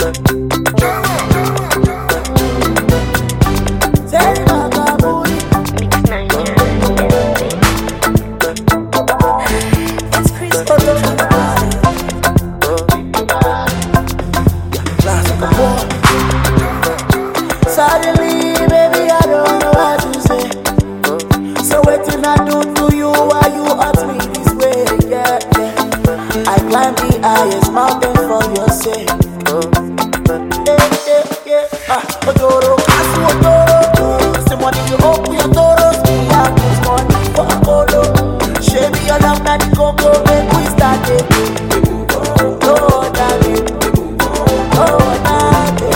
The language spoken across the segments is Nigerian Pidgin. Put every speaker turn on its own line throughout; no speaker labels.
Suddenly, baby, I don't know what to say. So waiting I do to you while you hurt me this way, yeah, yeah. I climb the highest mountain for your sake. Odoro, Kasu, Odoro. Say money you open your doors, me I put money for a polo. Share me your love, now the cocoa, make we start it. Oh, daddy. Oh, daddy.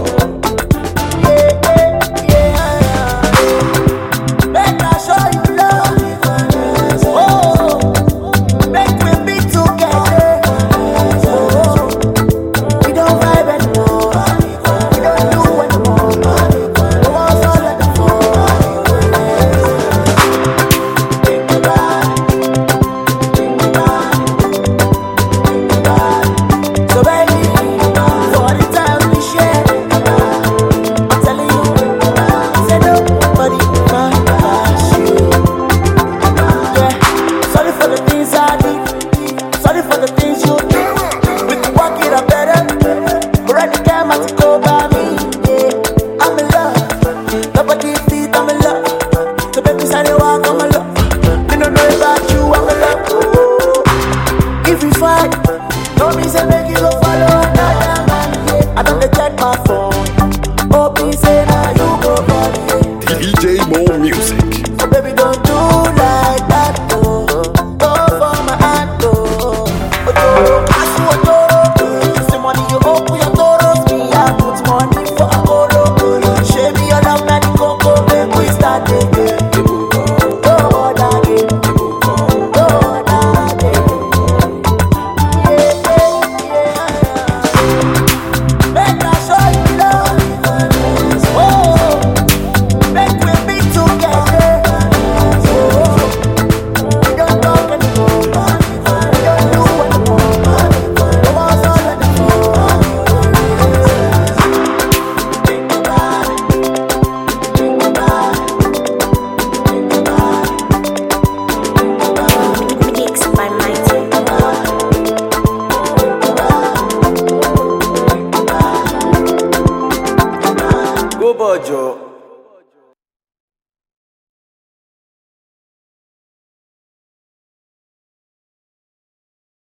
If we fight, no me say make you go follow another man, yeah. I don't check my phone. Hope he say now you go for it.
DJ Mo Music.
So baby don't do like that, oh. Go for my hand, oh. Odoro, Kasu, Odoro. Say money you open your doors, me I put money for a polo. Share me your love, now the cocoa, make we start again. Oh, daddy. Oh, daddy.
Go Bojo.